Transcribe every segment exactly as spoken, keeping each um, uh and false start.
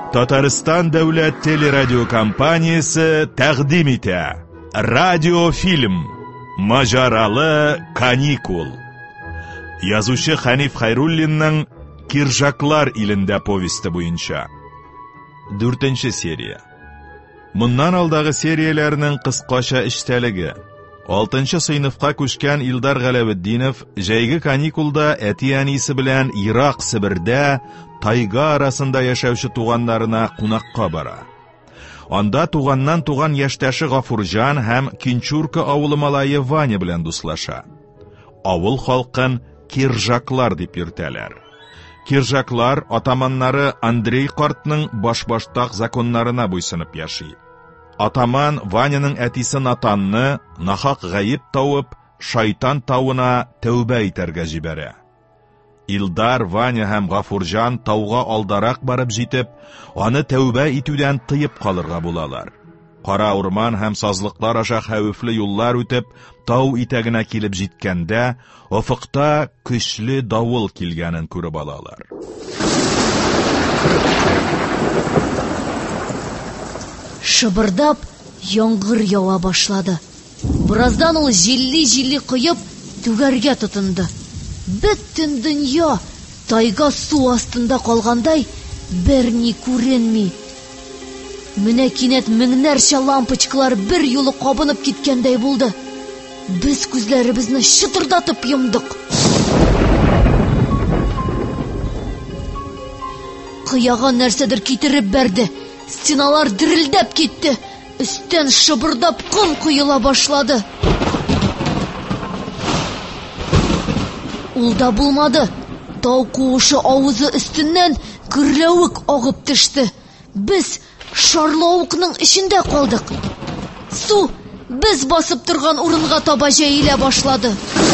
Татарстан дәүләт телерадиокомпаниясе тәкъдим итә. Радиофильм «Маҗаралы каникул». Язучы Хәниф Хайруллинның «Киржаклар илендә» повесты буенча. Дүртенче серия. Моннан алдагы серияләрнең кыскача эчтәлеге. Алтынчы сыйныфка күчкән Илдар Галәветдинов җәйге каникулда әти-әнисе белән Ирак Себердә тайга арасында яшәүче туганнарына кунакка бара. Анда туганнан туган яшьтәше Гафурҗан һәм Кинчурка авылы малае Ваня белән дуслаша. Авыл халкын Киржаклар дип йөртәләр. Киржаклар атаманнары Андрей картның баш-баштак законнарына буйсынып яши. Атаман Ваняның әтисе Натанны нахак гаип тауып, шайтан тауына тәүбә итәргә җибәрә. Илдар, Ваня һәм Гафурҗан тауга алдарак барып җитеп, аны тәүбә итүдән тыеп калырга булалар. Кара урман һәм сазлыклар аша хәвефле юллар үтеп, тау итәгенә килеп җиткәндә, офыкта көчле давыл килгәнен күреп алалар. Шыбырдап, яңгыр ява башлады. Бираздан ул җилли-җилли коеп, түгәргә тотынды. Бөтен дөнья тайга су астында калгандай, берни күренми. Менә кинәт меңнәрчә лампочкалар бер юлы кабынып киткәндәй булды. Без күзләребезне шытырдатып йомдык. Кыяга нәрсәдер китереп бәрде. Стеналар дирелдәп китте. Өстән шыбырдап ком куела башлады. Ул да булмады. Тау куышы авызы өстеннән гөрләвек агып төште. Без шарлавыкның эчендә калдык. Су без басып торган урынга таба җәелә башлады.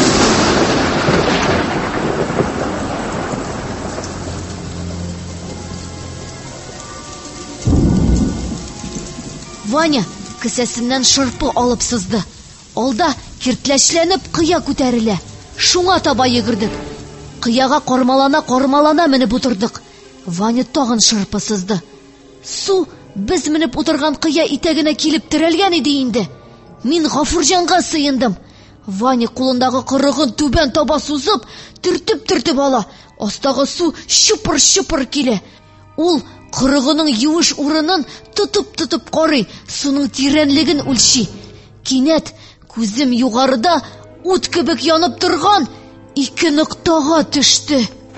Ваня кесәсеннән шырпы алып сызды. Алда киртләчләнеп кыя күтәрелә. Шуңа таба йөгердек. Кыяга кармалана-кармалана менеп утырдык. Ваня тагын шырпы сызды. Су без менеп утырган кыя итәгенә килеп терәлгән иде инде. Мин Гафурҗанга сыендым. Ваня кулындагы кырыгын түбән таба сузып, төртеп-төртеп ала. Астагы су шупыр-шупыр килә. Ул кырыгының юыш урынын тотып-тотып карый, суның тирәнлеген үлчи. Кинәт күзем югарыда ут кебек янып торган ике ноктага төште.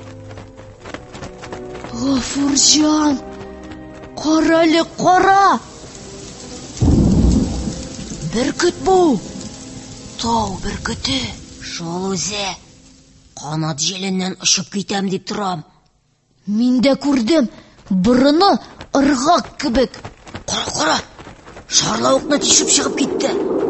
Гафурҗан, каралы кара! Бөркет бу. Тау бөркете. Шул үзе. Канат җиленнән очып китәм дип торам. Мин дә күрдем. Борыны ыргак кебек. Кара, кара. Шарлавыкны тишеп чыгып китте.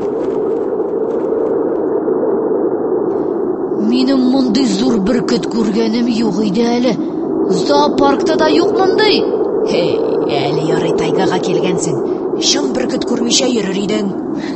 Минем мондый зур бөркет күргәнем юк иде әле. Зоопаркта да юк мондый. Хей, әле ярый тайгага килгәнсең. Шым бөркет күрмичә йөрер идең.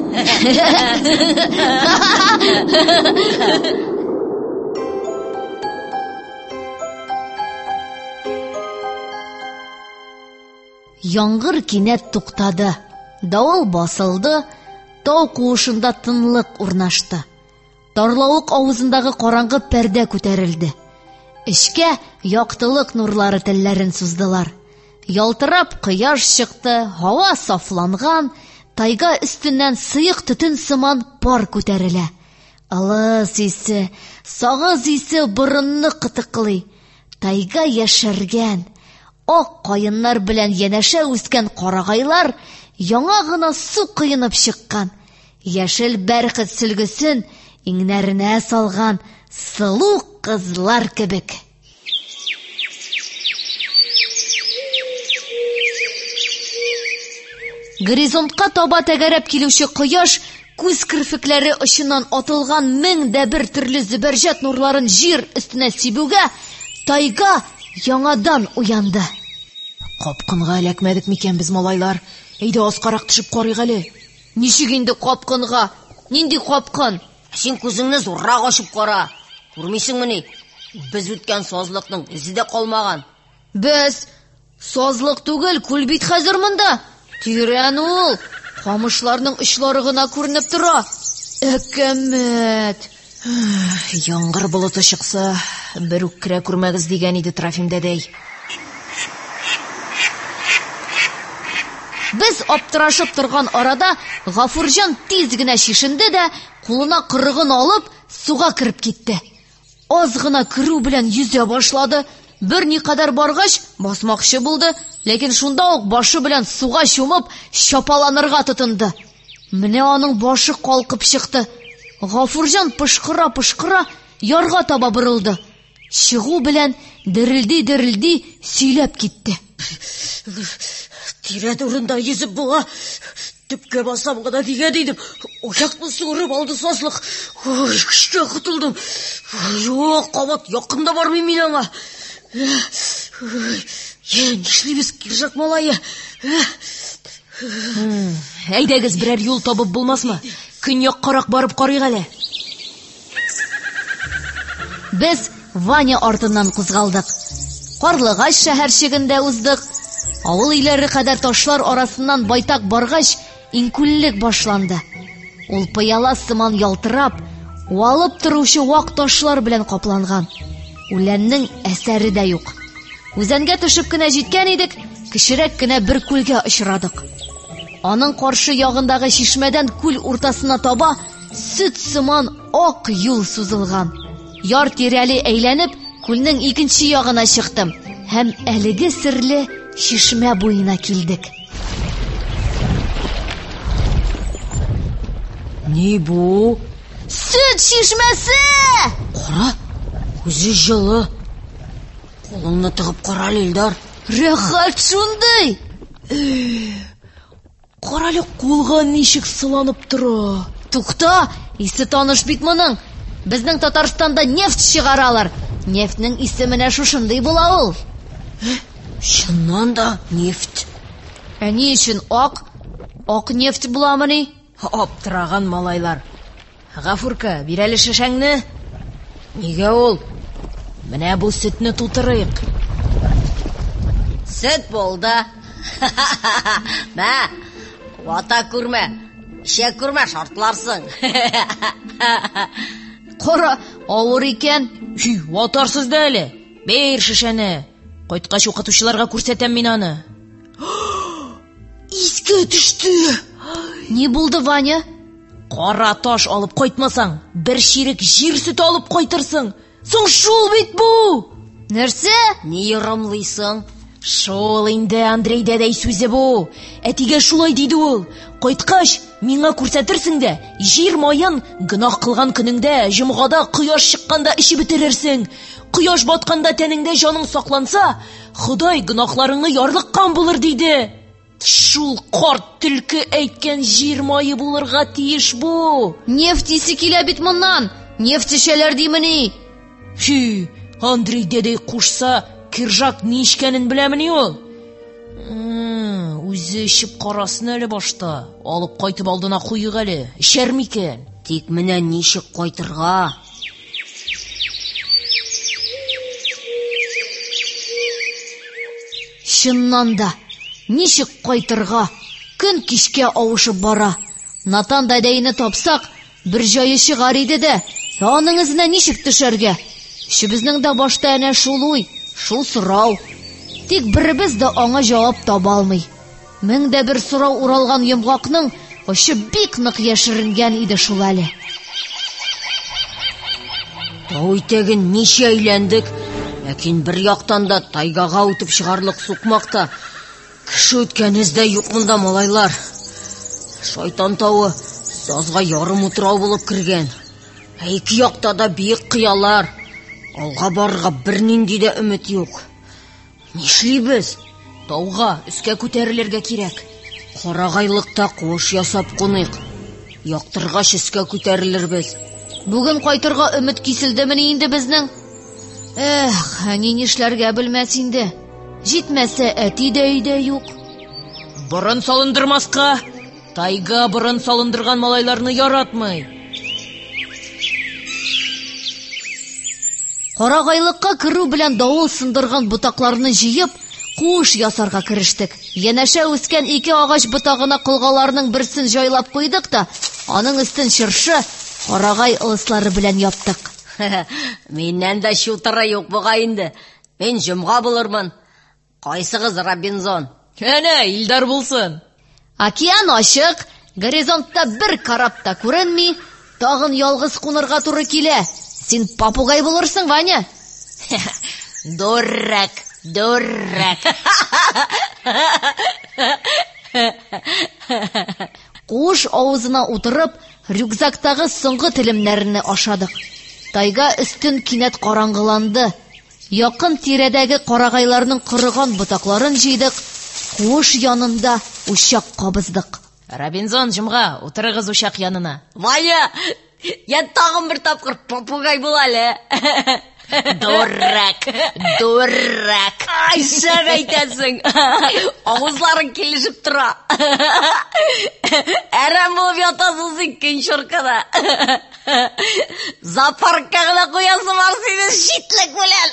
Яңгыр кинәт туктады. Давыл басылды. Тау куышында тынлык урнашты. Тарлавык авызындагы караңгы пәрдә күтәрелде. Эчкә яктылык нурлары телләрен суздылар. Ялтырап кояш чыкты, һава сафланган, тайга өстеннән сыек төтен сыман пар күтәрелә. Алыс исе, сагыз исе борынны кытыклый. Тайга яшәргән. Ак каеннар белән янәшә үскән карагайлар яңа гына су кыенып чыккан. Яшел бәрхет сөлгесен иңнәренә салган сылу кызлар кебек. Горизонтка таба тәгәрәп килүче кояш күз кирфекләре очыннан атылган мең дә бер төрле зөбәрҗәт нурларын җир өстенә сибүгә, тайга яңадан уянды. Капкынга эләкмәдек микән без, малайлар? Әйдә аскарак төшеп карыйк әле. Ничек инде капкынга? Нинди капкын? Син күзеңне зуррак ачып кара. Күрмисеңме ни? Без үткән сазлыкның изе дә калмаган. Без Сазлык түгел, күл бит хәзер монда. Тирән ул. Камышларның очлары гына күренеп тора. Әкәмәт. Яңгыр болыты чыкса, бер үк керә күрмәгез дигән иде Трофим дәдәй. Без аптырашып торган арада Гафурҗан тиз генә шишенде дә, кулына кырыгын алып, суга кирип китте. Аз гына кирү белән йөзә башлады. Бер никадәр баргач, басмакчы булды, ләкин шунда ук башы белән суга чумып, чапаланырга тотынды. Менә аның башы калкып чыкты. Гафурҗан пышкыра-пышкыра ярга таба борылды. Чыгу белән дерелди-дерелди сөйләп китте. Тирән урында йөзеп була. Төпкә басам гына дигән идем. Оякны суырып алды сазлык. Ой, көчкә котылдым. Юк, кабат якында бармыйм мин аңа. Нишлибез, Киржак малае? Әйдәгез, берәр юл табып булмасмы? Көньяк-карак барып карыйк әле. Без Ваня артыннан кузгалдык. Карлыгач шәһәрчегендә уздык. Авыл өйләре кадәр ташлар арасыннан байтак баргач, инкүллек башланды. Ул пыяла сыман ялтырап, уалып торучы вак ташлар белән капланган. Үләннең әсәре дә юк. Үзәнгә төшеп кенә җиткән идек, кечерәк кенә бер күлгә очрадык. Аның каршы ягындагы чишмәдән күл уртасына таба сөт сыман ак юл сузылган. Яр тирәле әйләнеп, күлнең икенче ягына чыктым һәм әлеге серле чишмә буена килдек. Ни бу? Сөт чишмәсе! Кара, үзе жылы. Кулыңны тыгып кара, Илдар. Рәхәт шундый. Каралы кулга ничек сыланып тора. Тукта, исе таныш бит моның. Безнең Татарстанда нефть чыгаралар. Нефтьнең исе менә шушындый була ул. Чыннан да нефть. Ә ни өчен ак? Ак нефть буламыни? Аптыраган малайлар. Гафурка, бир әле шешәңне. Нигә ул? Менә бу сөтне тутырыйк. Сөт булды. Мә, вата күрмә. Ишәк күрмә, шартларсың. Кара, авыр икән. Хи, ватарсыз да әле. Бер шешәне. Кайткач укытучыларга күрсәтәм мин аны. Искә төште. Ни булды, Ваня? Кара таш алып кайтмасаң, бер чирек җир сөт алып кайтырсың. Соң шул бит бу. Нәрсә? Ни йырымлыйсың? Шул инде Андрей дәдәй сүзе бу. Әтигә шулай диде ул. Кайткач, миңа күрсәтерсең дә, җир майын гынах кылган көнеңдә, җомгада кояш чыкканда эчеп бетерерсең. Кояш батканда тәнеңдә җаның сакланса, Ходай гынахларыңны ярлыккан булыр диде. Шул карт төлке әйткән җир майы булырга тиеш бу. Нефть исе килә бит моннан. Нефть эчәләр димени? Хи, Андрей дәдәй кушса, Киржак ни ичкәнен беләмени ул? Үзе эчеп карасын әле башта. Алып кайтып алдына куйык әле. Эчәр микән? Тик менә ничек кайтырга? Чыннан да, ничек кайтырга? Көн кичкә авышып бара. Натан дәдәйне тапсак, бер җае чыгар иде дә, аның эзенә ничек төшәргә? Шебезнең дә башта әнә шул уй, шул сорау. Тик беребез дә аңа җавап таба алмый. Мең дә бер сорау уралган йомгакның очы бик нык яшеренгән иде шул әле. Тау итәген ничә әйләндек, ләкин бер яктан да тайгага үтеп чыгарлык сукмакта. Кеше үткәнездә юк монда, малайлар. Шайтан тауы сазга ярым утрау булып кергән. Ә ике якта да биек кыялар. Алга барырга бернинди дә өмет юк. Нишлибез? Тауга өскә күтәрелергә кирәк. Карагайлыкта куыш ясап куныйк. Яктыргач өскә күтәрелербез. Бүген кайтырга өмет киселдемени инде безнең? Эх, әни нишләргә белмәс инде. Җитмәсә, әти дә өйдә юк. Борын салындырмаска. Тайга борын салындырган малайларны яратмый. Карагайлыкка керү белән давыл сындырган ботакларны җыеп, куыш ясарга керештек. Янәшә үскән ике агач ботагына кылгаларның берсен җайлап куйдык та, аның өстен шыршы, карагай ылыслары белән яптык. Миннән дә шутыры юк бугай инде. Мин җомга булырмын. Кайсыгыз Робинзон? Әнә, Илдар булсын. Океан ачык, горизонтта бер карап та күренми, тагын ялгыз кунырга туры килә. Син попугай булырсың, Ваня. Дурак, дурак. Куыш авызына утырып, рюкзактагы соңгы телемнәрне ашадык. Тайга өстен кинәт караңгыланды. Якын тирәдәге карагайларның кырыган ботакларын җыйдык. Куыш янында учак кабыздык. Робинзон, җомга, утырыгыз учак янына. Ваня, я тагын бер тапкыр попугай була әле. Дурак, дурак. Ай, шәп әйтәсең. Авызларың килешеп тора. Әрәм булып ятасың син көнчуркада. Зоопаркка гына куясы бар синең шитлек белән.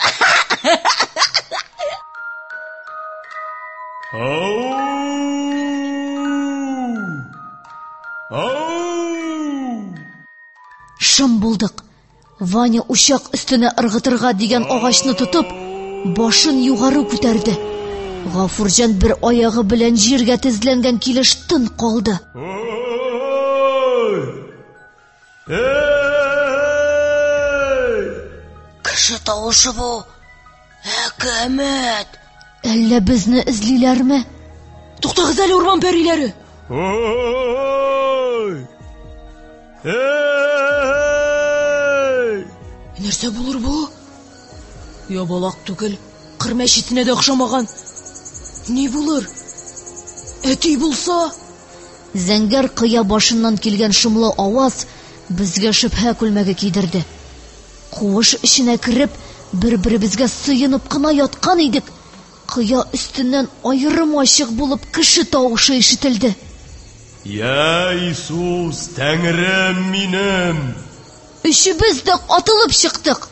Шым булдык. Ваня учак өстенә ыргытырга дигән агачны тотып, башын югары күтәрде. Гафурҗан бер аягы белән җиргә тезләнгән килеш тын калды. Кеше тавышы бу. Әкәмәт. Әллә безне эзлиләрме? Туктагыз әле, урман пәриләре. Нәрсә булыр бу? Ябалак түгел, кыр мәчетенә дә охшамаган. Ни булыр? Әти булса? Зәңгәр кыя башыннан килгән шомлы аваз безгә шөбһә күлмәге кидерде. Куыш эченә кереп, бер-беребезгә сыенып кына яткан идек. Кыя өстеннән аерым ачык булып кеше тавышы ишетелде. Я Иисус, Тәңрем минем! Өчебез дә атылып чыктык.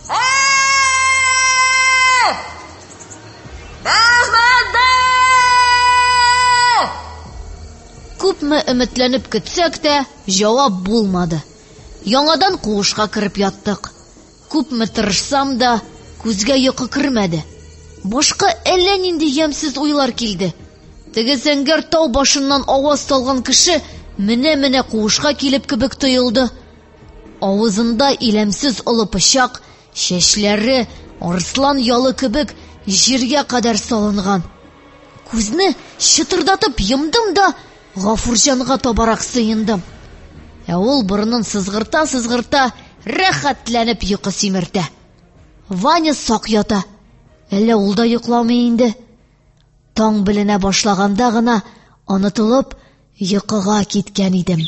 Күпме өметләнеп көтсәк тә, җавап булмады. Яңадан куышка кереп яттык. Күпме тырышсам да, күзгә йокы кермәде. Башка әллә нинди ямьсез уйлар килде. Теге зәңгәр тау башыннан аваз салган кеше менә-менә куышка килеп кебек тоелды. Авызында иләмсез олы пычак, чәчләре арыслан ялы кебек җиргә кадәр салынган. Күзне чытырдатып йомдым да Гафурҗанга табарак сыендым. Ә ул борынын сызгырта-сызгырта рәхәтләнеп йокы симертә. Ваня сак ята. Әллә ул да йокламый инде. Таң беленә башлаганда гына онытылып йокыга киткән идем.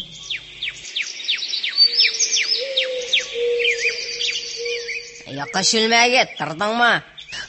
Яка шүлмәгә тордыңмы?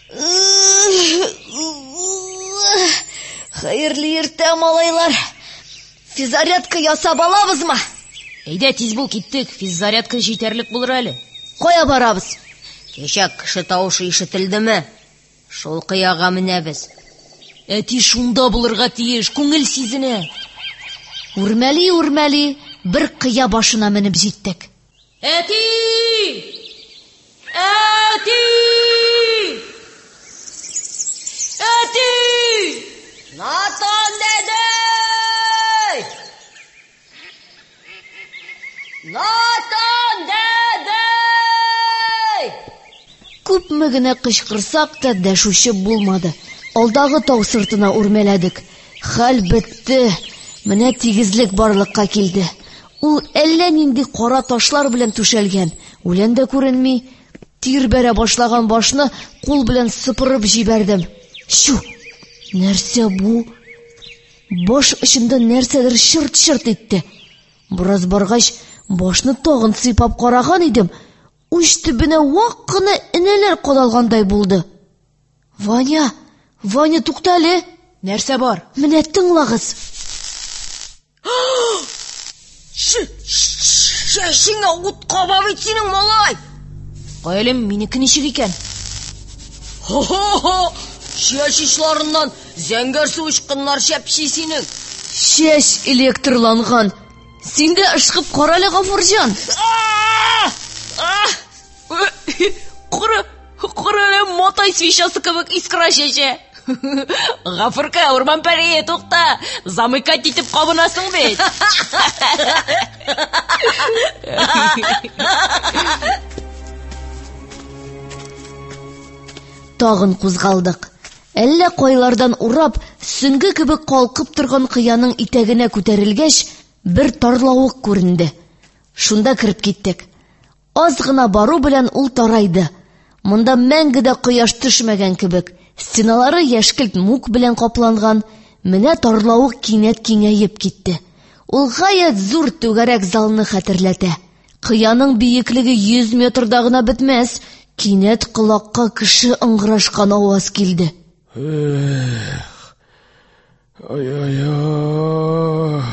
Хәерле иртә, малайлар. Физзарядка ясап алабызмы? Әйдә, тиз бул, киттек. Физзарядка җитәрлек булыр әле. Кая барабыз? Кичә кеше тавышы ишетелдеме? Шул кыяга менәбез. Әти шунда булырга тиеш, күңел сизенә. Үрмәли-үрмәли бер кыя башына менеп җиттек. Әти! Әти! Әти! Натан дәдәй! Натан дәдәй! Күпме генә кычкырсак та дәшүче булмады. Алдагы тау сыртына үрмәләдек. Хәл бетте. Менә тигезлек барлыкка килде. Ул әллә нинди кара ташлар белән түшәлгән. Үлән дә күренми. Тир бәрә башлаган башны кул белән сыпырып җибәрдем. Шу! Нәрсә бу? Баш эчендә нәрсәдер шырт-шырт итте. Бераз баргач, башны тагын сыйпап караган идем. Уч төбенә вак кына энәләр кадалгандай булды. Ваня, Ваня, туктале. Нәрсә бар? Менә тыңлагыз. Шәшеңә ут кабап бит синең, малай. Кайлем, минеке ничек икән? Хо-хо-хо! Чәч очларыннан зәңгәр су ычкыннар шәпши синең. Чәч электрланган. Син дә ышкып кара әле, Гафурҗан. Куры, куры мотай свечасы кебек искра чәчә. Гафурка, урман пәрие, тукта. Замыкать итеп кабынасың бит. Тагын кузгалдык. Әллә кайлардан урап, сөңге кебек калкып торган кыяның итәгенә күтәрелгәч, бер тарлавык күренде. Шунда кирип киттек. Аз гына бару белән ул тарайды. Монда мәңге дә кояш төшмәгән кебек, стеналары яшькелт мук белән капланган. Менә тарлавык кинәт киңәеп китте. Ул гаять зур түгәрәк залны хәтерләтә. Кыяның биеклеге йөз метрда гына бетмәс. Кинәт колакка кеше ыңгырашкан аваз килде. Эх, ай-ай-ай.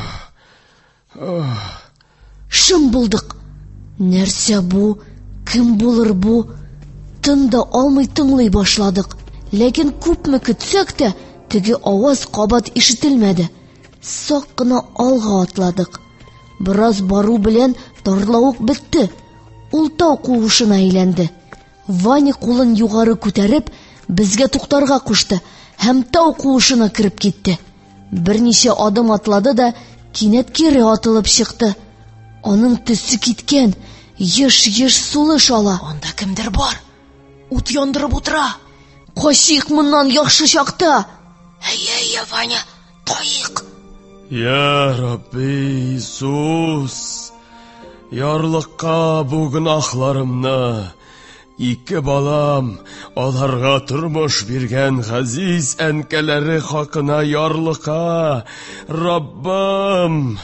Шым булдык. Нәрсә бу? Кем булыр бу? Тында алмый тыңлый башладык. Ләкин күпме көтсәк тә, теге аваз кабат ишетелмәде. Сак кына алга атладык. Бераз бару белән тарлавык бетте. Ул тау куышына әйләнде. Ваня кулын югары күтәреп, безгә туктарга кушты һәм тау куышына кирип китте. Берничә адым атлады да кинәт кире атылып чыкты. Аның төсе киткән, еш-еш сулыш ала. Анда кемдер бар. Ут яндырып утыра. Качыйк моннан яхшы чакта. Әйе, Ваня, тайык. Я Рабби Иисус, ярлыкка бу гынахларымны, ике балам, аларга тормыш биргән газиз әнкәләре хакына ярлыка, Раббым.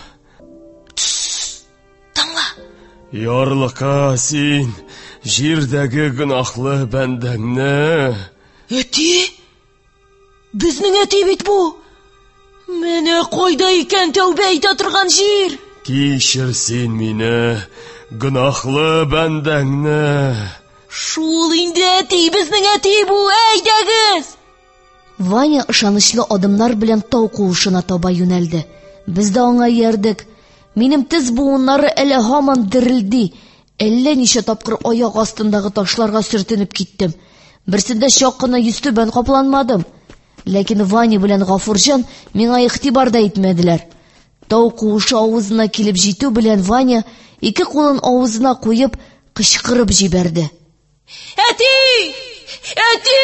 Таңла. Ярлыка син, җирдәге гынахлы бәндәңне. Әти? Безнең әти бит бу. Менә кайда икән тәүбә итә торган җир. Кичер син мине, гынахлы бәндәңне. Шул инде әти, безнең әти бу, әйдәгез. Ваня ышанычлы адымнар белән тау куышына таба юнәлде. Без дә аңа иярдек. Минем тез буыннары әле һаман дерелди. Әллә ничә тапкыр аяк астындагы ташларга сөртенеп киттем. Берсендә чак кына йөзтүбән капланмадым. Ләкин Ваня белән Гафурҗан миңа игътибар да итмәделәр. Тау куышы авызына килеп җитү белән Ваня ике кулын авызына куеп кычкырып җибәрде. Әти! Әти!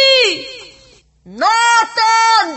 Натан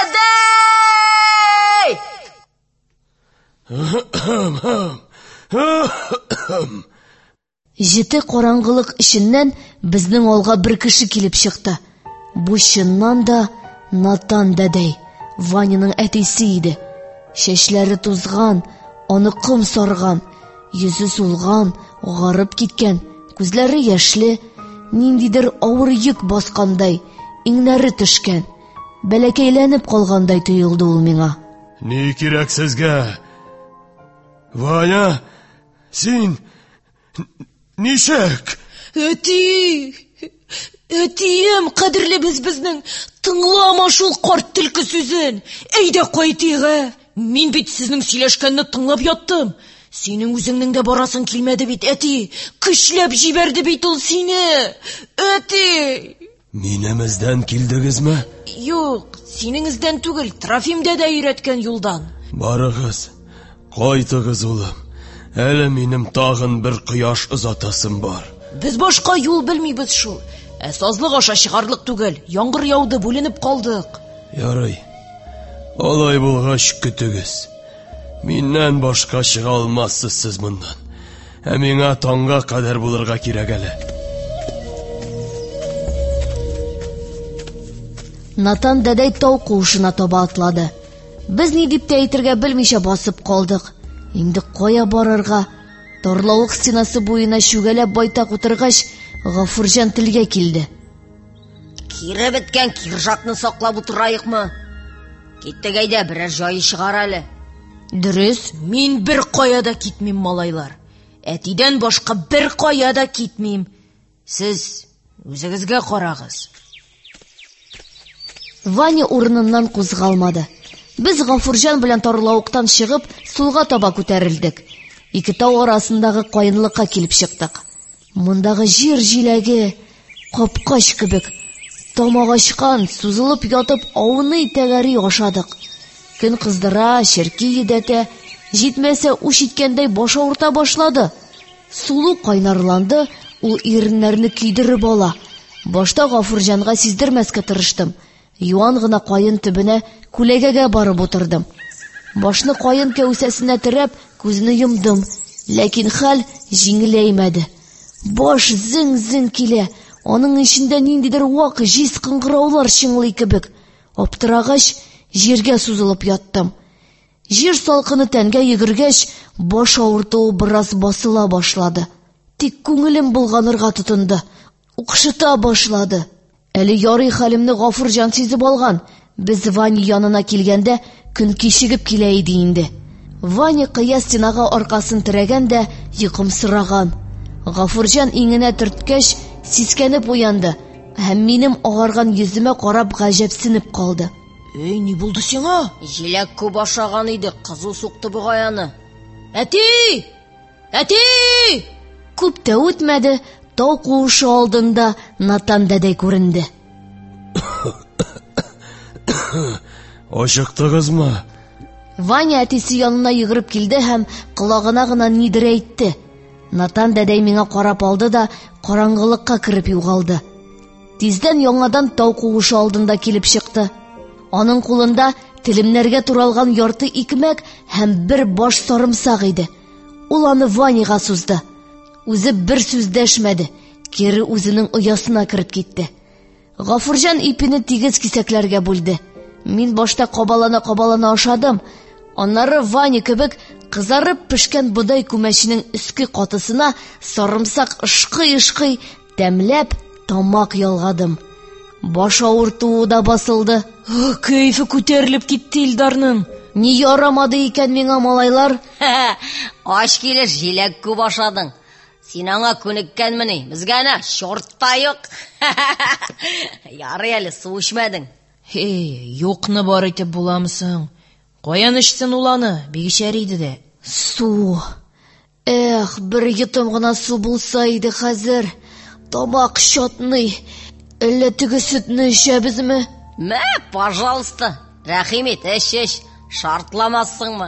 дәдәй! Җете караңгылык эченнән безнең алга бер кеше килеп чыкты. Бу чыннан да Натан дәдәй, Ваняның әтисе иде. Чәчләре тузган, аны ком сарган, йөзе сулган, гарып киткән, күзләре яшьле, ниндидер авыр йөк баскандай, иңнәре төшкән, бәләкәйләнеп калгандай тоелды ул миңа. Ни кирәк сезгә? Ваня, син нишәк? Әти! Әтием, кадерле без безнең, тыңлама шул карт төлке сүзен. Әйдә кайтыйк. Мин бит сезнең сөйләшкәнне тыңлап яттым. Синең үзеңнең дә барасың килмәде бит, әти. Көчләп җибәрде бит ул сине. Әти! Минемездән килдегезме? Юк, синеңездән түгел, Трофимдә дә өйрәткән юлдан. Барыгыз, кайтыгыз улым. Әле минем тагын бер кояш озатасым бар. Без башка юл белмибез шул. Ә сазлык аша чыгарлык түгел. Яңгыр яуды, бүленеп калдык. Ярый. Алай булгач көтегез. Миннән башка чыга алмассыз сез моннан. Ә миңа таңга кадәр булырга кирәк әле. Натан дәдәй тау куышына таба атлады. Без ни дип тә әйтергә белмичә басып калдык. Инде кая барырга? Тарлавык стенасы буена шүгәләп байтак утыргач, Гафурҗан телгә килде. Кире беткән киржакны саклап утырайыкмы? Киттек әйдә, берәр җае чыгар әле. Дөрес, мин бер кая да китмим, малайлар. Әтидән башка бер кая да китмим. Сез үзегезгә карагыз. Ваня урыныннан кузгалмады. Без Гафурҗан белән тарлавыктан чыгып, сулга таба күтәрелдек. Ике тау арасындагы каенлыкка килеп чыктык. Мондагы җир җиләге капкач кебек, тамагачкан, сузылып ятып ауны тәгәри ашадык. Көн кыздыра, ширки йөдәтә, җитмәсә уч иткәндәй баш авырта башлады. Сулу кайнарланды, ул иреннәрне көйдереп ала. Башта Гафурҗанга сиздермәскә тырыштым. Юан гына каен төбенә күләгәгә барып утырдым. Башны каен кәүсәсенә терәп, күзне йомдым, ләкин хәл җиңеләймәде. Баш зиң-зиң килә, аның эчендә ниндидер вак җиз кыңгыраулар чыңлый кебек. Аптырагач, җиргә сузылып яттым. Җир салкыны тәнгә йөгергәч, баш авыртуы бераз басыла башлады. Тик күңелем булганырга тотынды. Укшыта башлады. Әле ярый хәлемне Гафурҗан сизеп алган. Без Ваня янына килгәндә, көн кичегеп килә иде инде. Ваня кыя стенага аркасын терәгән дә йокымсыраган. Гафурҗан иңенә төрткәч, сискәнеп уянды һәм минем агарган йөземә карап гаҗәпсенеп калды. Эй, ни булды сиңа? Җиләк күп ашаган иде, кызу сукты бугаяны. Әти! Әти! Күп тә үтмәде, тау куышы алдында Натан дәдәй күренде. Ашыктыгызмы? Ваня әтисе янына йөгереп килде һәм колагына гына нидер әйтте. Натан дәдәй миңа карап алды да караңгылыкка кереп югалды. Тиздән яңадан тау куышы алдында килеп чыкты. Аның кулында телемнәргә туралган ярты икмәк һәм бер баш сарымсак иде. Ул аны Ваняга сузды. Үзе бер сүз дәшмәде, кире үзенең оясына кереп китте. Гафурҗан ипене тигез кисәкләргә бүлде. Мин башта кабалана-кабалана ашадым. Аннары Ваня кебек кызарып пешкән бодай күмәченең өске катысына сарымсак ышкый-ышкый тәмләп тамак ялгадым. Баш авыртуы да басылды. Кәйфе күтәрелеп китте Илдарның. Ни ярамады икән миңа, малайлар? Аш килеш, җиләк күп ашадың. Син аңа күнеккәнмени? Безгә нә шорт та юк. Ярый әле су эчмәдең. Эй, юкны бар итеп буламысың? Каян эчсен ул аны? Бик шәр иде дә. Су. Эх, бер йотым гына су булса иде хәзер. Тамак чатный. Әллә теге сөтне эчәбезме? Мә, пожалуйста. Рәхим ит, эч, эч. Шартламассыңмы?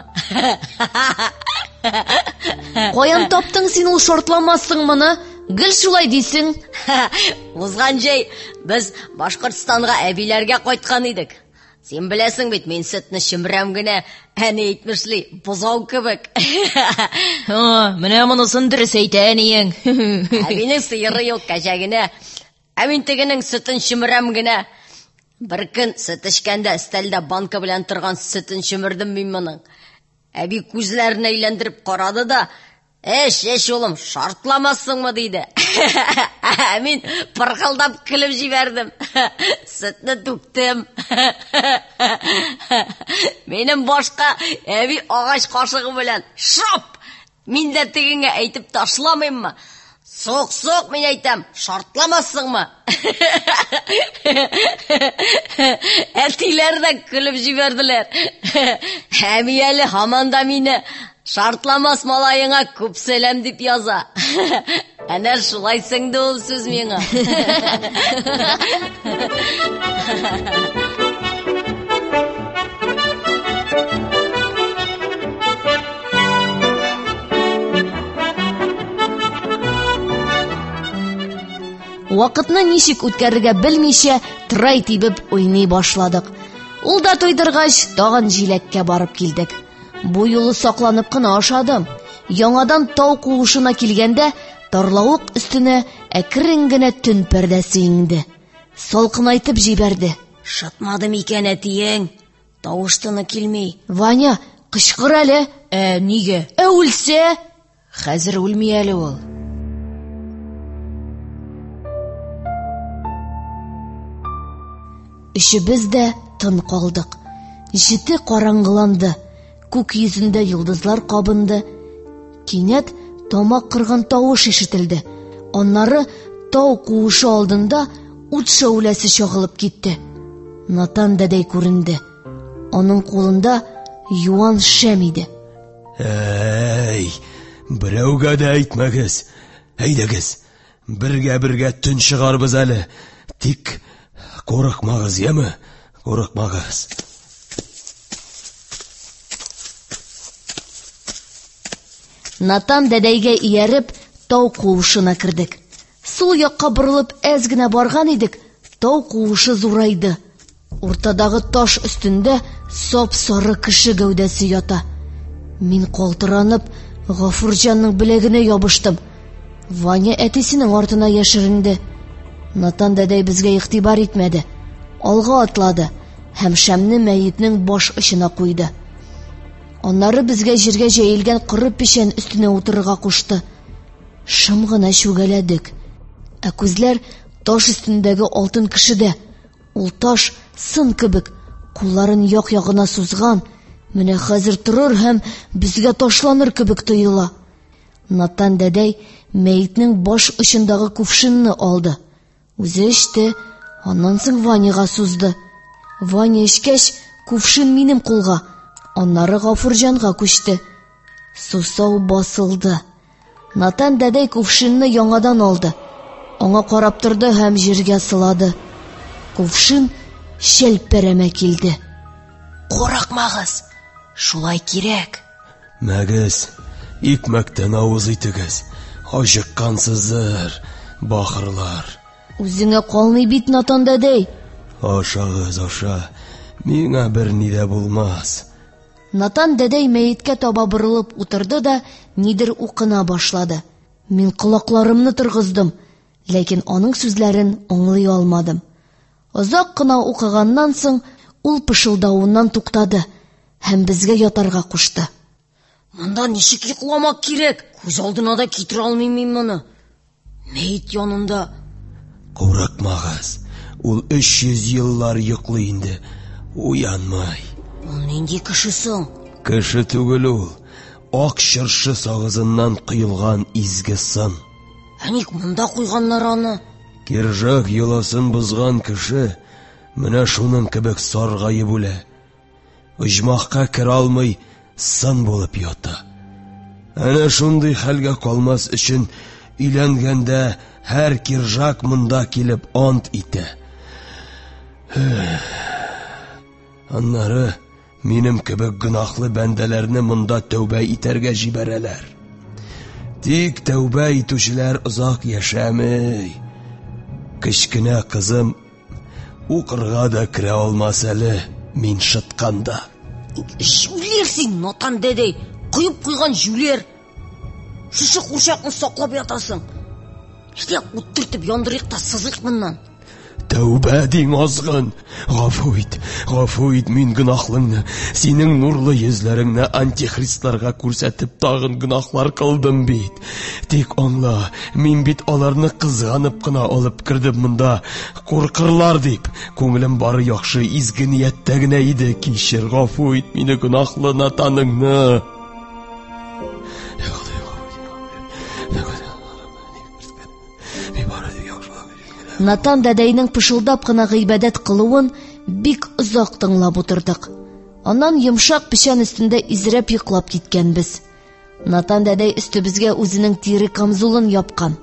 Каян таптың син ул шартламассыңмыны? Гел шулай дисең. Узган җәй без Башкортстанга әбиләргә кайткан идек. Син беләсең бит, мин сөтне чимрәм генә, әни әйтмешли, бозау кебек. Ха, менә монысын дөрес әйтә әниең. Әбинең сыеры юк, кәҗәгенә. Ә мин тегенең сөтен чимрәм генә. Бер көн сөт эчкәндә өстәлдә банка белән торган сөтен чимердем мин моның. Әби күзләрен әйләндереп карады да, «Эш, эш улым, шартламассыңмы?» диде. Мин пыркылдап көлеп җибәрдем. Сөтне түктем. Минем башка әби агач кашыгы белән шап! Мин дә тегеңә әйтеп ташламыйммы? Сук, сук, мин әйтәм, шартламассыңмы? Әтиләр дә көлеп җибәрделәр. Әби әле һаман да мине шартламас малаеңа күп сәлам дип яза. Әнә шулай сеңде ул сүз миңа. Вакытны ничек үткәрергә белмичә, трай тибеп уйный башладык. Ул да туйдыргач, тагын җиләккә барып килдек. Бу юлы сакланып кына ашадым. Яңадан тау куышына килгәндә, тарлавык өстенә әкрен генә төн пәрдәсе иңде. Салкынайтып җибәрде. Шатмадым икән әтиең, тавыш-тыны килми. Ваня, кычкыр әле. Ә, нигә? Ә үлсә? Хәзер үлми әле ул. Өчебез дә тын калдык. Җете караңгыланды. Күк йөзендә йолдызлар кабынды. Кинәт тамак кырган тавыш ишетелде. Аннары тау куышы алдында ут шәүләсе чагылып китте. Натан дәдәй күренде. Аның кулында юан шәм иде. Әй, берәүгә дә әйтмәгез. Әйдәгез, бергә-бергә төн чыгарбыз әле. Тик курыкмагыз, яме? Курыкмагыз. Натан дәдәйгә ияреп, тау куышына кердек. Сул якка борылып әз генә барган идек, тау куышы зурайды. Уртадагы таш өстендә сап-сары кеше гәүдәсе ята. Мин калтыранып, Гафурҗанның беләгенә ябыштым. Ваня әтисенең артына яшеренде. Натан дәдәй безгә игътибар итмәде. Алга атлады һәм шәмне мәетнең баш очына куйды. Аннары безгә җиргә җәелгән коры печән өстенә утырырга кушты. Шым гына чүгәләдек. Ә күзләр таш өстендәге алтын кешедә. Ул таш сын кебек, кулларын як-ягына сузган, менә хәзер торыр һәм безгә ташланыр кебек тоела. Натан дәдәй мәетнең баш очындагы кувшинны алды. Үзе эчте, аннан соң Ваняга сузды. Ваня эчкәч, кувшин минем кулга, аннары Гафурҗанга күчте. Сусау басылды. Натан дәдәй кувшинны яңадан алды. Аңа карап торды һәм җиргә сылады. Кувшин шәлпәрәмә килде. Курыкмагыз, шулай кирәк. Мәгез, икмәктән авыз итегез. Ачыккансыздыр, бахырлар. Үзеңә калмый бит, Натан дәдәй. Ашагыз, аша. Миңа бер ни дә булмас. Натан дәдәй мәеткә таба борылып утырды да нидер укына башлады. Мин колакларымны торгыздым, ләкин аның сүзләрен аңлый алмадым. Озак кына укыганнан соң ул пышылдавыннан туктады һәм безгә ятарга кушты. Монда ничек йокламак кирәк? Күз алдына да китерә алмыйм мин моны. Мәет янында. Курыкмагыз. Ул өч йөз еллар йоклый инде. Уянмай. Ул нинди кеше соң? Кеше түгел ул. Ак чыршы сагызыннан кыйлган изге сын. Әник монда куйганнар аны? Киржак йоласын бозган кеше менә шуның кебек саргаеп үлә. Оҗмахка керә алмый сын булып ята. Әнә шундый хәлгә калмас өчен өйләнгәндә һәр киржак монда килеп ант итә. Аннары минем кебек гынахлы бәндәләрне монда тәүбә итәргә җибәрәләр. Тик тәүбә итүчеләр озак яшәмей. Кечкенә кызым укырга да керә алмас әле, мин шытканда. Жүлерсең, Натан дәдәй, куеп куйган жүлер. Шушы курчакны саклап ятасың. Нидә утыртып яндырыйк та сызык моннан. Тәүбә диң азгын. Гафу ит, гафу ит мин гынахлыңны. Синең нурлы йөзләреңне антихристларга күрсәтеп тагын гынахлар кылдым бит. Тик аңла, мин бит аларны кызганып кына алып кирдем монда. Куркырлар дип, күңелем бары яхшы изге нияттә генә иде. Кичер, гафу ит мине гынахлы Натаныңны. Натан дәдәйнең пышылдап кына гыйбадәт кылуын бик озак тыңлап утырдык. Аннан йомшак печән өстендә изрәп йоклап киткәнбез. Натан дәдәй өстебезгә үзенең тире камзулын япкан.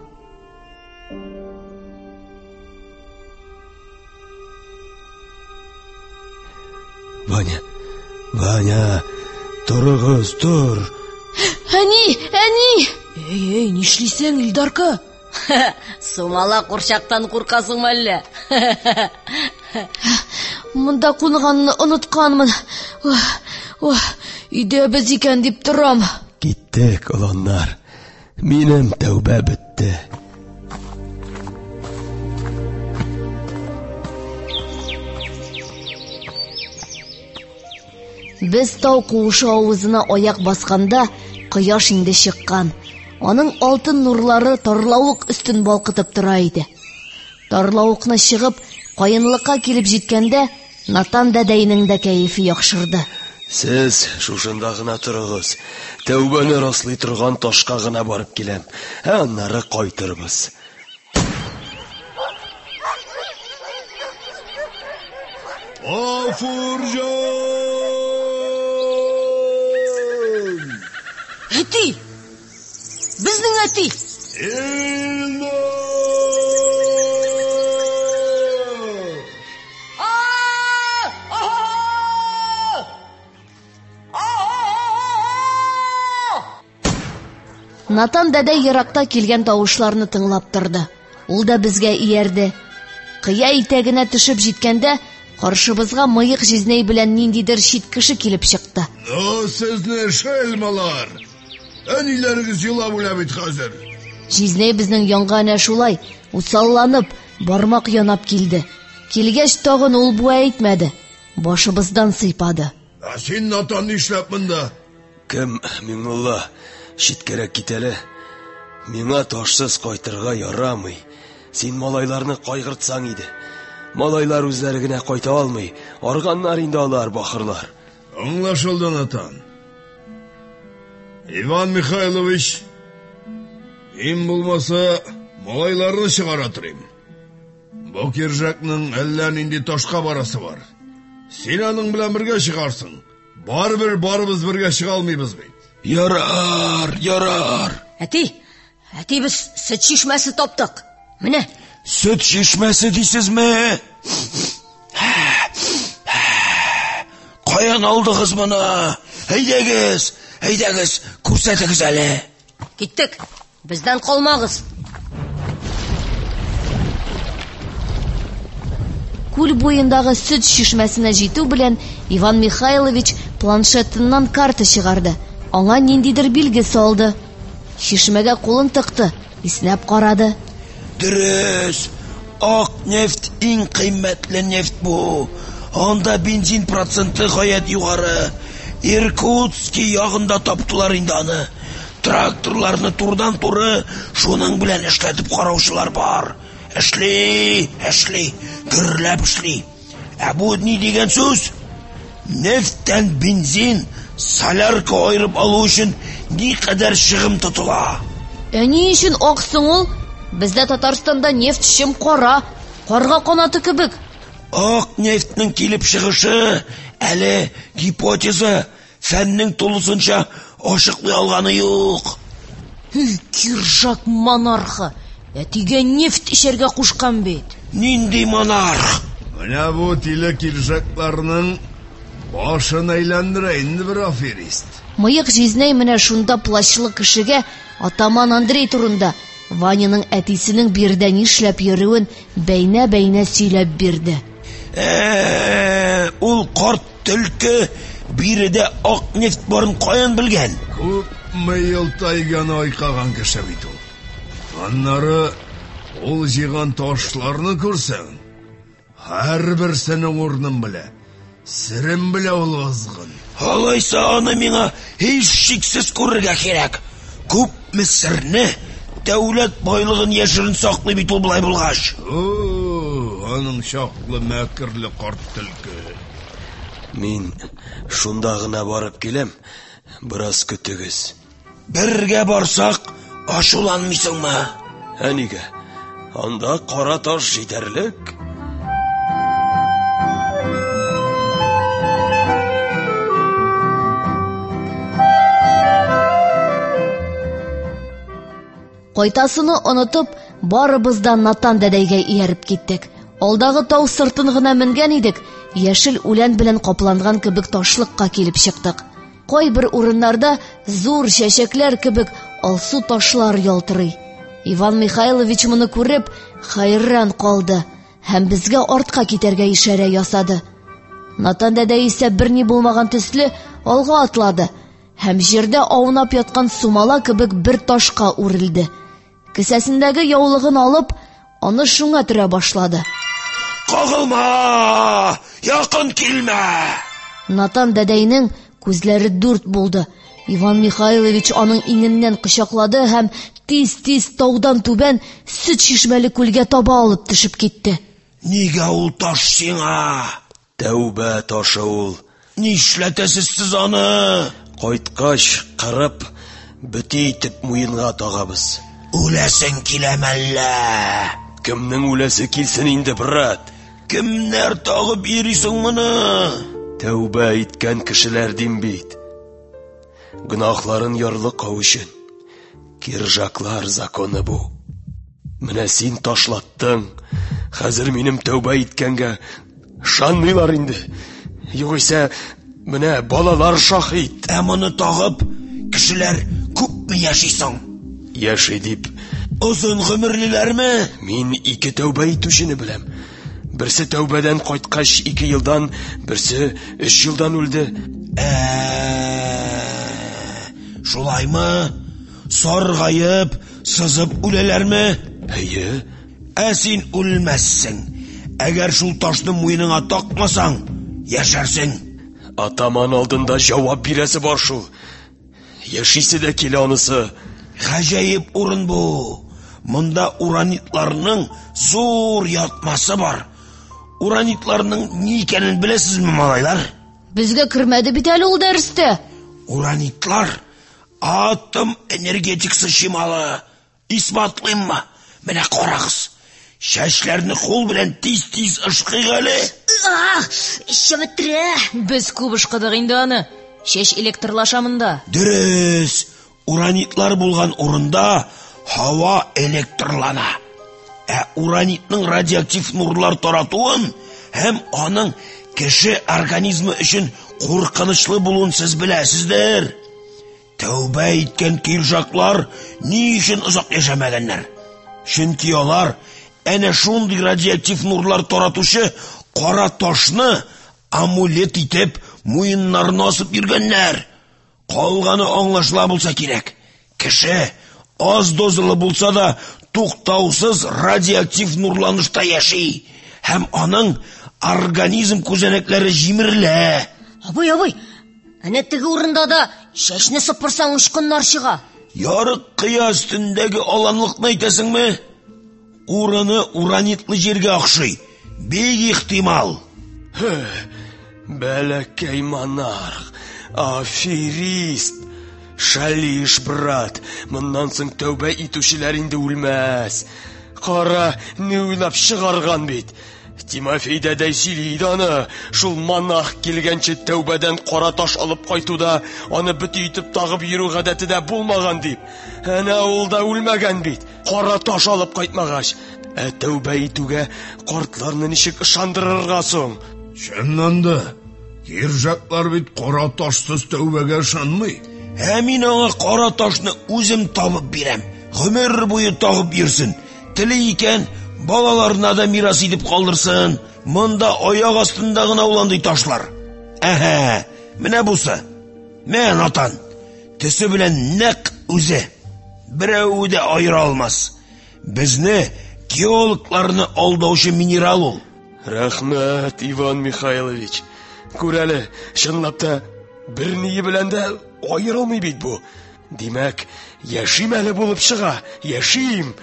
Ваня, Ваня, торыгыз, тор. Әни, әни! Эй, эй, нишлисең, Илдарка? Сумала курчактан куркасыңмы әллә? Монда кунганны онытканмын. Ох, ох, өйдә без икән дип торам. Киттек, уланнар. Минем тәүбә бетте. Без тау куышы авызына аяк басканда кояш инде чыккан. Аның алтын нурлары тарлавык өстен балкытып тора иде. Тарлавыкны чыгып, каенлыкка килеп җиткәндә, Натан дәдәйнең дә кәефе яхшырды. Сез шушында гына торыгыз. Тәүбәне раслый торган ташка гына барып киләм. Аннары кайтырбыз. Гафурҗан! Әти! Безнең әти! Натан дәдә еракта килгән тавышларны тыңлап торды. Ул да безгә иярде. Кыя итәгенә төшеп җиткәндә, каршыбызга мыек җизнәй белән ниндидер чит кеше килеп чыкты. Ну, сезне шелмалар! Әниләрегез елап үлә бит хәзер. Җизнәй безнең янга әнә шулай усалланып, бармак янап килде. Килгәч тагын ул бу әйтмәде. Башыбыздан сыйпады. Ә син Натан нишләп монда? Кем, Миңнулла, читкәрәк кит әле. Миңа ташсыз кайтырга ярамый. Син малайларны кайгыртсаң иде. Малайлар үзләре генә кайта алмый, арганнар инде алар бахырлар. Аңлашылды, Натан. Иван Михайлович, им булмаса, малайларны чыгара торыйм. Бу киржәкнең әллә нинди ташка барасы бар. Син аның белән бергә чыгарсың. Барыбер барыбыз бергә чыга алмыйбыз бит. Ярар, ярар. Әти, әти, без сөт шишмәсе таптык. Менә. Сөт шишмәсе дисезме? Каян алдыгыз моны? Әйдәгез, әйдәгез, күрсәтегез әле. Киттек. Бездән калмагыз. Күл буендагы сөт шишмәсенә җитү белән Иван Михайлович планшетыннан карта чыгарды. Аңа ниндидер билге салды. Шишмәгә кулын тыкты, иснәп карады. Дөрес. Ак нефть иң кыйммәтле нефть бу. Анда бензин проценты гаять югары. Иркутский ягында таптылар инде аны. Тракторларны турдан туры шуның белән эшләтеп караучылар бар. Эшли, эшли, гөрләп эшли. Ә бу ни дигән сүз? Нефттән бензин, солярка айырып алу өчен ни кадәр чыгым тотыла? Ә ни өчен аксың ул? Бездә Татарстанда нефть чым кара, карга канаты кебек. Ак нефтьнең килеп чыгышы әле гипотеза, фәннең тулысынча ачыклый алганы юк. Киржак монархы. Әтигә нефть эчәргә кушкан бит. Нинди монарх? Менә бу тиле киржәкләрнең башын әйләндерә инде бер аферист. Мыек җизнәй менә шунда плащлы кешегә атаман Андрей турында Ваняның әтисенең бирдә нишләп йөрүен бәйнә-бәйнә сөйләп бирде. Э, ул карт төлке биредә ак нефть барын каян белгән? Күпме ел тайганы айкаган кеше бит ул. Аннары ул җыйган ташларны күрсәң, һәрберсенең урынын белә. Сирем белә ул азгын. Алайса аны миңа һич шиксез күрергә кирәк. Күпме серне, дәүләт байлыгын яшерен саклый бит ул булай булгач. О, аның чаклы мәкерле карт төлке. Мин шунда гына барып киләм. Бераз көтегез. Бергә барсак ачуланмыйсыңмы? Әнигә? Анда кара таш җитәрлек. Кайтасыны онытып, барыбыздан Натан дәдәйгә ияреп киттек. Алдагы тау сыртын гына менгән идек, яшел үлән белән капланган кебек ташлыкка килеп чыктык. Кайбер урыннарда зур чәчәкләр кебек алсу ташлар ялтырый. Иван Михайлович моны күреп, хайран калды һәм безгә артка китәргә ишарә ясады. Натан дәдәй исә берни булмаган төсле алга атлады һәм җирдә аунап яткан сумала кебек бер ташка үрелде. Кесәсендәге яулыгын алып, аны шуңа төрә башлады. Кагылма! Якын килмә! Натан дәдәйнең күзләре дүрт булды. Иван Михайлович аның иңеннән кочаклады һәм тиз-тиз таудан түбән сөт шишмәле күлгә таба алып төшеп китте. Нигә ул таш сиңа? Тәүбә ташы ул. Нишләтәсез сез аны? Кайткач кырып, бөти итеп муенга тагабыз. Үләсең киләм әллә? Кемнең үләсе килсен инде, брат? Кемнәр тагып йөрисең моны? Тәүбә иткән кешеләр дим бит. Гөнаһларын ярлыкау өчен. Киржаклар законы бу. Менә син ташлаттың. Хәзер минем тәүбә иткәнгә шанмыйлар инде. Югыйсә, менә балалар шаһит. Ә моны тагып кешеләр күпме яшисың? Яши дип. Озын гомерлеләрме? Мин ике тәүбә итүчене беләм. Берсе тәүбәдән кайткач ике елдан, берсе өч елдан үлде. Шулаймы? Саргайып, сызып үләләрме? Әйе. Ә син үлмәссең. Әгәр шул ташны муеныңа такмасаң, яшәрсең. Атаман алдында җавап бирәсе бар шул. Яшисе дә килә анысы. Гаҗәеп урын бу. Монда уранитларның зур ятмасы бар. Уранитларның ни икәнен беләсезме, малайлар? Безгә кермәде бит әле ул дәрестә. Уранитлар атом энергетикасы шималы. Исбатлыйммы? Менә карагыз. Шәчләрне кул белән тиз-тиз ышкый әле. Шәметрә. Без күп ышкыдык инде аны. Шәш электрлаша монда. Дөрес. Уранитлар булган урында һава электрлана. Ә уранитның радиоактив нурлар таратуын һәм аның кеше организмы өчен куркынычлы булуын сез беләсездер. Тәүбә иткән киржаклар ни өчен озак яшәмәгәннәр? Чөнки алар әнә шундый радиоактив нурлар таратучы кара ташны амулет итеп муеннарына асып йөргәннәр. Калганы аңлашыла булса кирәк. Кеше аз дозалы булса да туктаусыз радиоактив нурланышта яши. Һәм аның организм күзәнәкләре җимерелә. Абый, абый, әнә теге урында да шәшне сыпырсаң ушкыннар чыга. Ярык кыя өстендәге аланлыкны әйтәсеңме? Урыны уранитлы җиргә охшый. Бик ихтимал. Бәләкәй монарх, аферист, шалиш брат, моннан соң тәүбә итүчеләр инде үлмәс. Кара, ни уйлап чыгарган бит. Тимофей дәдәй сөйләйде аны, шул монах килгәнче тәүбәдән кара таш алып кайтуда, аны бөт итеп тагып йөрү гадәте дә булмаган дип. Әнә ул да үлмәгән бит, кара таш алып кайтмагач. Ә тәүбә итүгә картларны ничек ышандырырга соң? Чыннан да, киржаклар бит кара ташсыз тәүбәгә ышанмый. Ә мин аңа кара ташны үзем табып бирәм. Гомер буе тагып йөрсен. Теле икән, балаларына да мирас итеп калдырсын. Монда аяк астында гына уландый ташлар. Әһә, менә бусы. Мен атан. Төсе белән нәк үзе. Берәү дә айыра алмас. Безне геологларны алдаучы минерал ул. Рәхмәт, Иван Михайлович. Күрәле, чынлап та бер ни белән дә айырылмый бит бу. Димәк, яшим әле булып чыга. Яшим.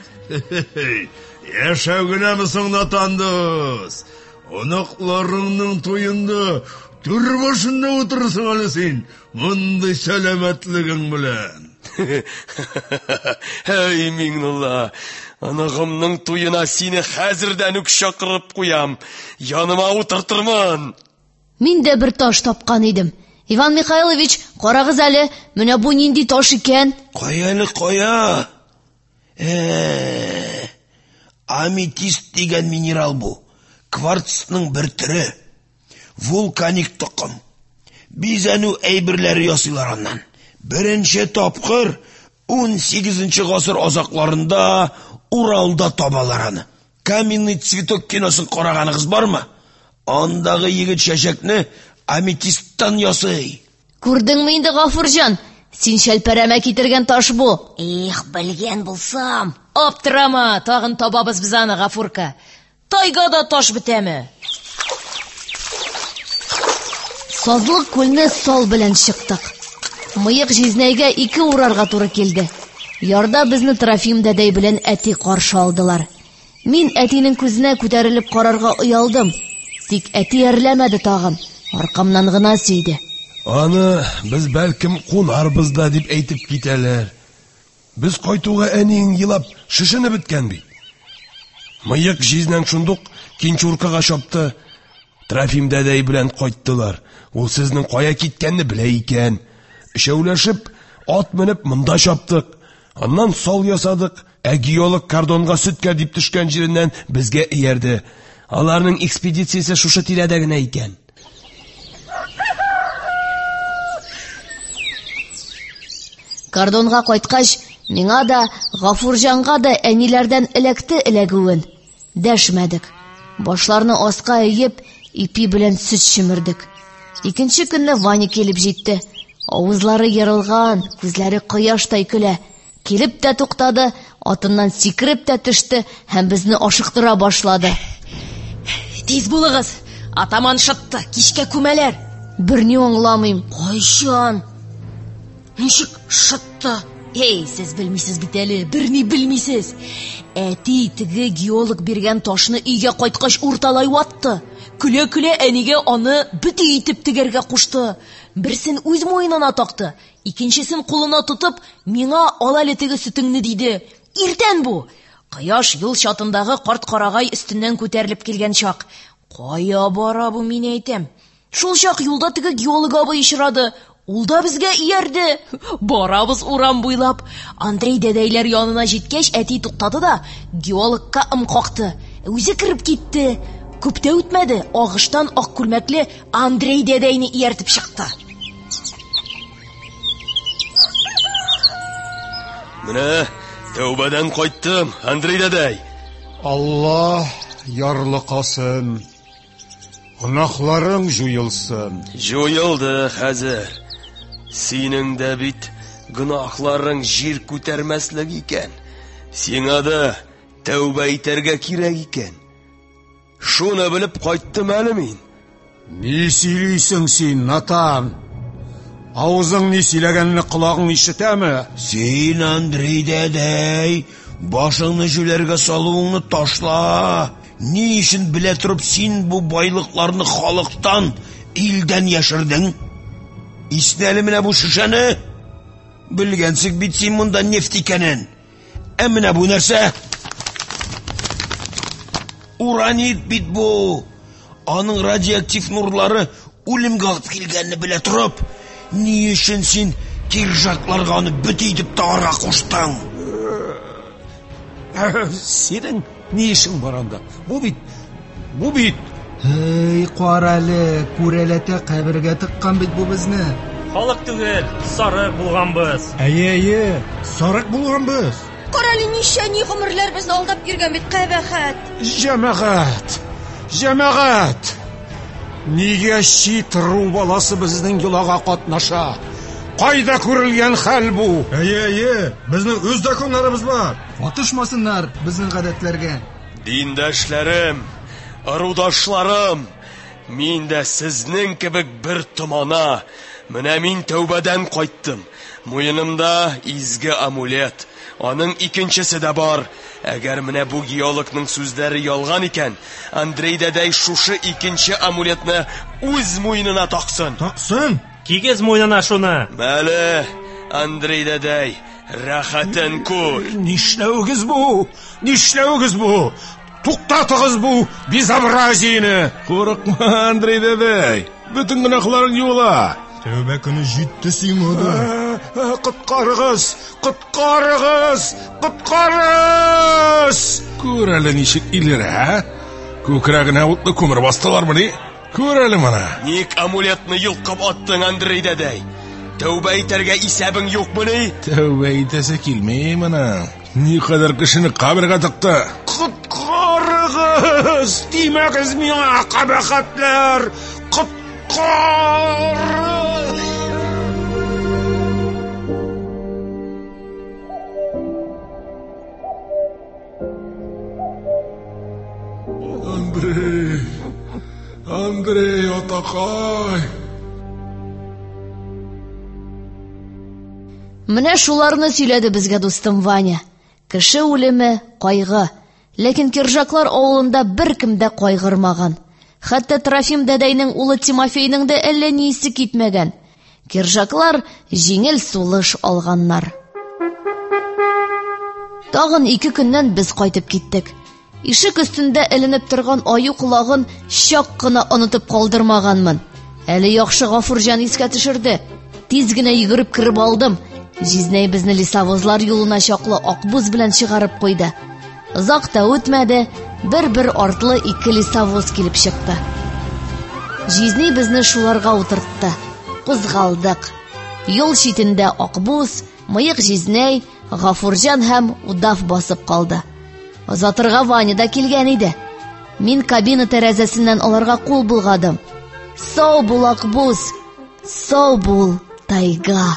Яшәү генәме соң, Натандус? Оныкларыңның туенда түр башында утырсың әле син, мондый сәламәтлегең белән. Эй, Миңнулла, анагымның туена сине хәзердән үк чакырып куям. Яныма утыртырмын. Мин дә бер таш тапкан идем. Иван Михайлович, карагыз әле, менә бу нинди таш икән? Кая әле, кая? Э, аметист дигән минерал бу. Кварцның бер төре. Вулканик токым. Бизәнү әйберләре ясыйлар аннан. Беренче тапкыр ун сигезенче гасыр азакларында Уралда табалар аны. Каменный цветок киносын караганыгыз бармы? Андагы егет чәчәкне аметисттан ясый. Күрдеңме инде, Гафурҗан? Син шәлпәрәмә китергән таш бу. Их, белгән булсам. Аптырама, тагын табабыз без аны, Гафурка. Тайгада таш бетәме? Сазлык күлне сал белән чыктык. Мыек җизнәйгә ике урарга туры килде. Ярда безне Трофим дәдәй белән әти каршы алдылар. Мин әтинең күзенә күтәрелеп карарга оялдым. Тик әти әрләмәде тагын. Аркамнан гына сөйде. Аны без бәлкем кунарбыз да дип әйтеп китәләр. Без кайтуга әниң елап шишенеп беткән бит. Мыек җизнәң шундук Кинчуркага чапты. Трофим дәдәй белән кайттылар. Ул сезнең кая киткәнне белә икән. Өчәүләшеп, ат менеп монда чаптык. Аннан сал ясадык. Ә геолог кордонга сөткә дип төшкән җиреннән безгә иярде. Аларның экспедициясе шушы тирәдә генә икән. Кордонга кайткач, миңа да, Гафурҗанга да әниләрдән эләкте эләгүен. Дәшмәдек. Башларны аска өеп, ипи белән сөт шимердек. Икенче көнне Ваня килеп җитте. Авызлары ярылган, күзләре кояштай көлә. Килеп тә туктады, атыннан сикереп тә төште һәм безне ашыктыра башлады. Тиз булыгыз, атаман шытты, кичкә күмәләр. Берни аңламыйм. Кайчан? Ничек шытты? Эй, сез белмисез бит әле, берни белмисез. Әти теге геолог биргән ташны өйгә кайткач урталай ватты. Көлә-көлә әнигә аны бите итеп тегәргә кушты. Берсен үз муенына такты, икенчесен кулына тотып, миңа ал әле теге сөтеңне диде. Иртән бу. Кояш юл чатындагы карт карагай өстеннән күтәрелеп килгән чак. Кая бара бу, мин әйтәм. Шул чак юлда теге геолог абый очрады. Ул да безгә иярде. Барабыз урам буйлап. Андрей дәдәйләр янына җиткәч, әти туктады да геологка ым какты. Үзе кирип китте. Күптә үтмәде, агыштан ак күлмәкле Андрей дәдәйне ияртеп чыкты. Менә тәүбәдән кайттым, Андрей дәдәй. Алла ярлыкасын. Гынахларың җуелсын. Җуелды хәзер. Синең дә бит гынахларың җир күтәрмәслек икән. Сиңа да тәүбә итәргә кирәк икән. Шуны белеп кайттым әле мин. Ни сөйлисең син, Натан? Авызың ни сөйләгәнне колагың ишетәме? Син, Андрей дәдәй, башыңны җүләргә салуыңны ташла. Ни өчен белә торып син бу байлыкларны халыктан, илдән яшердең? Иснәле менә бу шишәне? Белгәнсең бит син монда нефть икәнен. Ә менә бу нәрсә? Уранит бит бу. Аның радиоактив нурлары үлемгә алып килгәнне белә торып, ни өчен син киржакларга аны бит итеп тагырга куштың? Синең ни эшең бар анда? Бу бит, бу бит. Эй, каралы, күрәләтә кабергә тыккан бит бу безне. Халык түгел, сарык булганбыз. Әйе, әйе, сарык булганбыз. Каралы ничә ни гомерләр безне алдап йөргән бит кабахат. Җәмәгать, җәмәгать. Нигә чит ру баласы безнең юлага катнаша? Кайда күрелгән хәл бу? Әйе, әйе, безнең үз законнарыбыз бар. Атышмасыннар безнең гадәтләргә. Диндәшләрем, ырудашларым, мин дә сезнең кебек бер томана. Менә мин тәүбәдән кайттым. Муенымда изге амулет. Аның икенчесе дә бар. Әгәр менә бу геологның сүзләре ялган икән, Андрей дәдәй шушы икенче амулетны үз муенына таксын. Таксын? Кигез муенына шуны. Мәле, Андрей дәдәй, рәхәтен күр. Нишләүгез бу? Нишләүгез бу? Туктатыгыз бу безобразиене. Курыкма, Андрей дәдәй. Бөтен гынахларың юла. Тәүбә көне җитте сиңа. Коткарыгыз, коткарыгыз, коткарыгыз! Күр әле ничек илер, ә? Күкрәгенә утлы күмер бастылармы ни? Күр әле моны. Ник амулетны йолкып аттың, Андрей дәдәй? Тәүбә итәргә исәбең юкмы ни? Тәүбә итәсе килмәй моны. Никадәр кешене кабергә тыкты. Коткарыгыз! Димәгез миңа, кабахатлар! Коткарыгыз! Андрей, Андрей, атакай. Менә шуларны сөйләде безгә дустым Ваня. Кеше үлеме, кайгы. Ләкин Киржаклар авылында беркем дә кайгырмаган. Хәтта Трофим дәдәйнең улы Тимофейның да әллә нисе китмәгән. Киржаклар җиңел сулыш алганнар. Тагын ике көннән без кайтып киттек. Ишек өстендә эленеп торган аю колагын чак кына онытып калдырмаганмын. Әле яхшы Гафурҗан искә төшерде. Тиз генә йөгереп киреп алдым. Җизнәй безне лесовозлар юлына чаклы акбуз белән чыгарып куйды. Озак та үтмәде, бер-бер артлы ике лесовоз килеп чыкты. Җизнәй безне шуларга утыртты. Кузгалдык. Юл читендә акбуз, мыек Җизнәй, Гафурҗан һәм Удав басып калды. Озатырга Ваня да килгән иде. Мин кабина тәрәзәсеннән аларга кул булгадым. Сау бул акбуз, сау бул тайга.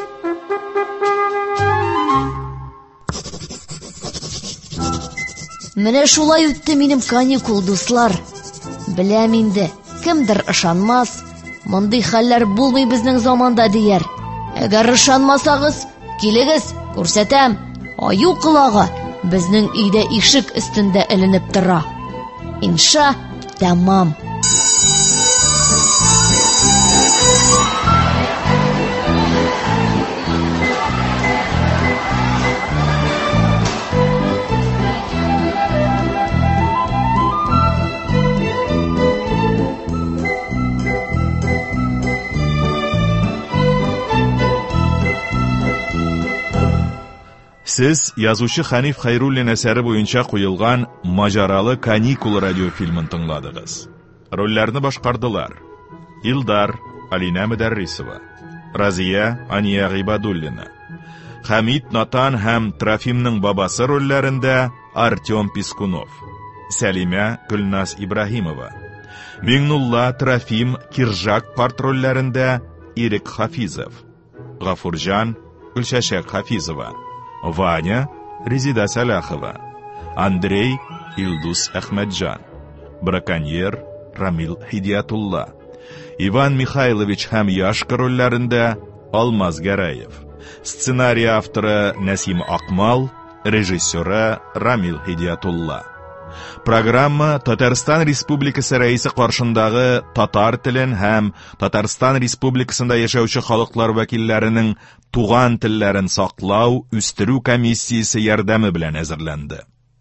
Менә шулай үтте минем каникул, дуслар. Беләм инде, кемдер ышанмас, мондый хәлләр булмый безнең заманда дияр. Әгәр ышанмасагыз, килегез, күрсәтәм. Аю колагы безнең өйдә ишек өстендә эленеп тора. Инша тәмам. Сез язучы Ханиф Хайруллин әсәре буенча куелган «Маҗаралы каникул» радиофильмын тыңладыгыз. Рольләрне башкардылар: Илдар, Алина Мөдәррисова, Разия, Ания Гыйбадуллина, Хамид, Натан һәм Трофимның бабасы рольләрендә Артем Пискунов, Сәлимә, Гөлназ Ибраһимова, Миңнулла, Трофим, Киржак парт рольләрендә Ирек Хафизов, Гафурҗан, Гөлшәшәк Хафизова, Ваня, Резида Салахова, Андрей, Илдус Әхмәтҗан, Браконьер, Рамил Хидиятулла, Иван Михайлович һәм Яшка рольләрендә Алмаз Гәрәев, сценарий авторы Нәсим Акмал, режиссеры Рамил Хидиятулла. Программа Татарстан Республикасы рәисе каршындагы татар телен һәм Татарстан Республикасында яшәүче халыклар вәкилләренең туган телләрен саклау, үстерү комиссиясе ярдәме белән әзерләнде.